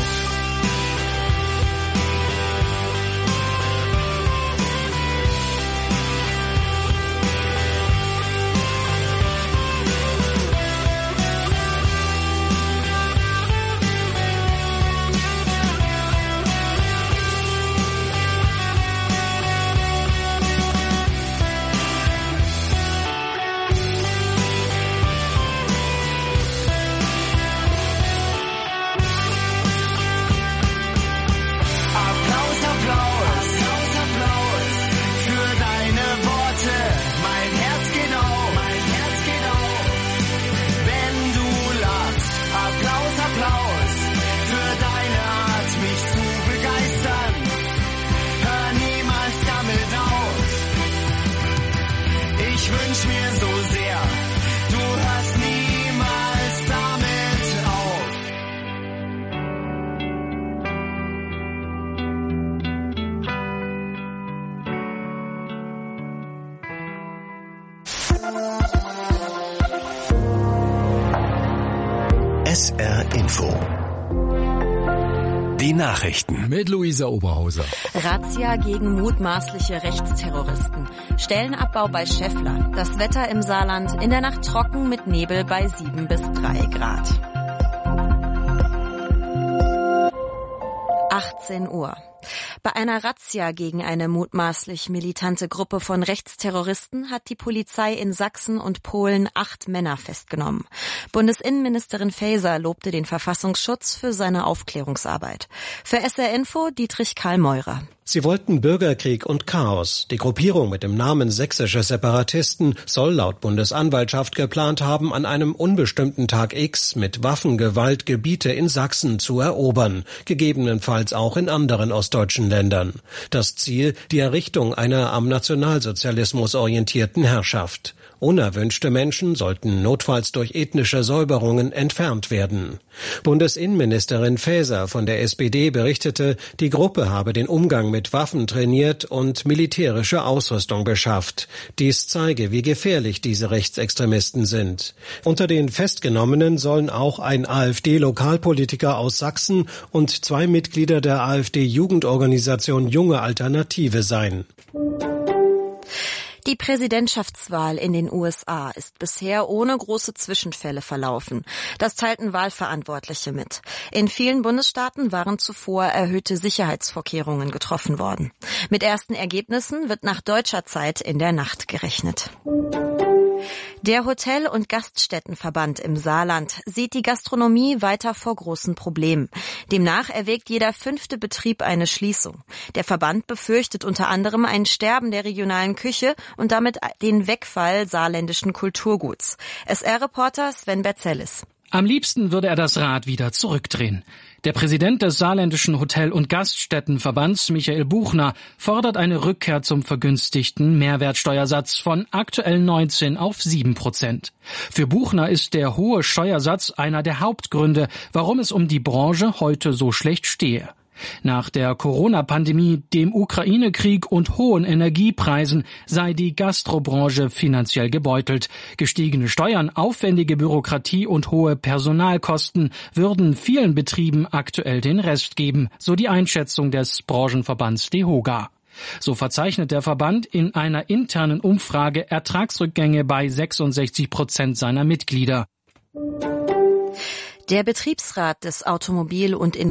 Info. Die Nachrichten
mit Luisa Oberhauser.
Razzia gegen mutmaßliche Rechtsterroristen. Stellenabbau bei Schaeffler. Das Wetter im Saarland in der Nacht trocken mit Nebel bei 7 bis 3 Grad. 18 Uhr. Bei einer Razzia gegen eine mutmaßlich militante Gruppe von Rechtsterroristen hat die Polizei in Sachsen und Polen 8 Männer festgenommen. Bundesinnenministerin Faeser lobte den Verfassungsschutz für seine Aufklärungsarbeit. Für SR Info Dietrich Karl Meurer.
Sie wollten Bürgerkrieg und Chaos. Die Gruppierung mit dem Namen Sächsische Separatisten soll laut Bundesanwaltschaft geplant haben, an einem unbestimmten Tag X mit Waffengewalt Gebiete in Sachsen zu erobern, gegebenenfalls auch in anderen ostdeutschen Ländern. Das Ziel, die Errichtung einer am Nationalsozialismus orientierten Herrschaft. Unerwünschte Menschen sollten notfalls durch ethnische Säuberungen entfernt werden. Bundesinnenministerin Faeser von der SPD berichtete, die Gruppe habe den Umgang mit Waffen trainiert und militärische Ausrüstung beschafft. Dies zeige, wie gefährlich diese Rechtsextremisten sind. Unter den Festgenommenen sollen auch ein AfD-Lokalpolitiker aus Sachsen und 2 Mitglieder der AfD-Jugendorganisation Junge Alternative sein.
Die Präsidentschaftswahl in den USA ist bisher ohne große Zwischenfälle verlaufen. Das teilten Wahlverantwortliche mit. In vielen Bundesstaaten waren zuvor erhöhte Sicherheitsvorkehrungen getroffen worden. Mit ersten Ergebnissen wird nach deutscher Zeit in der Nacht gerechnet. Der Hotel- und Gaststättenverband im Saarland sieht die Gastronomie weiter vor großen Problemen. Demnach erwägt jeder 5. Betrieb eine Schließung. Der Verband befürchtet unter anderem ein Sterben der regionalen Küche und damit den Wegfall saarländischen Kulturguts. SR-Reporter Sven Berzellis.
Am liebsten würde er das Rad wieder zurückdrehen. Der Präsident des saarländischen Hotel- und Gaststättenverbands, Michael Buchner, fordert eine Rückkehr zum vergünstigten Mehrwertsteuersatz von aktuell 19 auf 7%. Für Buchner ist der hohe Steuersatz einer der Hauptgründe, warum es um die Branche heute so schlecht stehe. Nach der Corona-Pandemie, dem Ukraine-Krieg und hohen Energiepreisen sei die Gastrobranche finanziell gebeutelt. Gestiegene Steuern, aufwendige Bürokratie und hohe Personalkosten würden vielen Betrieben aktuell den Rest geben, so die Einschätzung des Branchenverbands DEHOGA. So verzeichnet der Verband in einer internen Umfrage Ertragsrückgänge bei 66% seiner Mitglieder.
Der Betriebsrat des Automobil- und